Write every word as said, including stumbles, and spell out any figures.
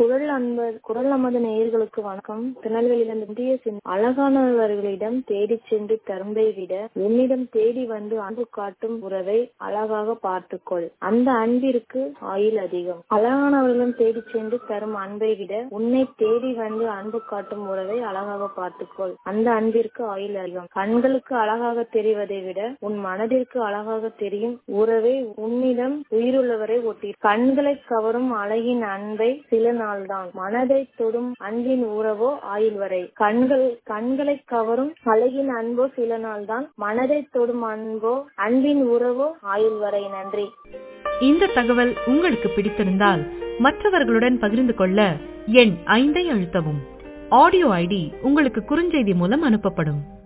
குரல் அன்பர் குரல் நமது நேயர்களுக்கு வணக்கம். திருநெல்வேலியிலிருந்து அழகானவர்களிடம் தேடி சென்று தரும்பை விட உன்னிடம் தேடி வந்து அன்பு காட்டும் உறவை அழகாக பார்த்துக்கொள், அந்த அன்பிற்கு ஆயுள் அதிகம். அழகானவர்களிடம் தேடி சென்று தரும் அன்பை விட உன்னை தேடி வந்து அன்பு காட்டும் உறவை அழகாக பார்த்துக்கொள், அந்த அன்பிற்கு ஆயுள் அதிகம். கண்களுக்கு அழகாக தெரிவதை விட உன் மனதிற்கு அழகாக தெரியும் உறவை உன்னிடம் உயிருள்ளவரை ஒட்டி. கண்களை கவரும் அழகின் அன்பை சில நாள் தான், மனதை தொடும் அன்பின் உறவோ ஆயுள் வரை. கண்கள் கண்களை கவரும் அழகின் அன்போ சில நாள் தான், மனதை தொடும் அன்போ அன்பின் உறவோ ஆயுள் வரை. நன்றி. இந்த தகவல் உங்களுக்கு பிடித்திருந்தால் மற்றவர்களுடன் பகிர்ந்து கொள்ள எண் ஐந்தை அழுத்தவும். ஆடியோ ஐடி உங்களுக்கு குறுஞ்செய்தி மூலம் அனுப்பப்படும்.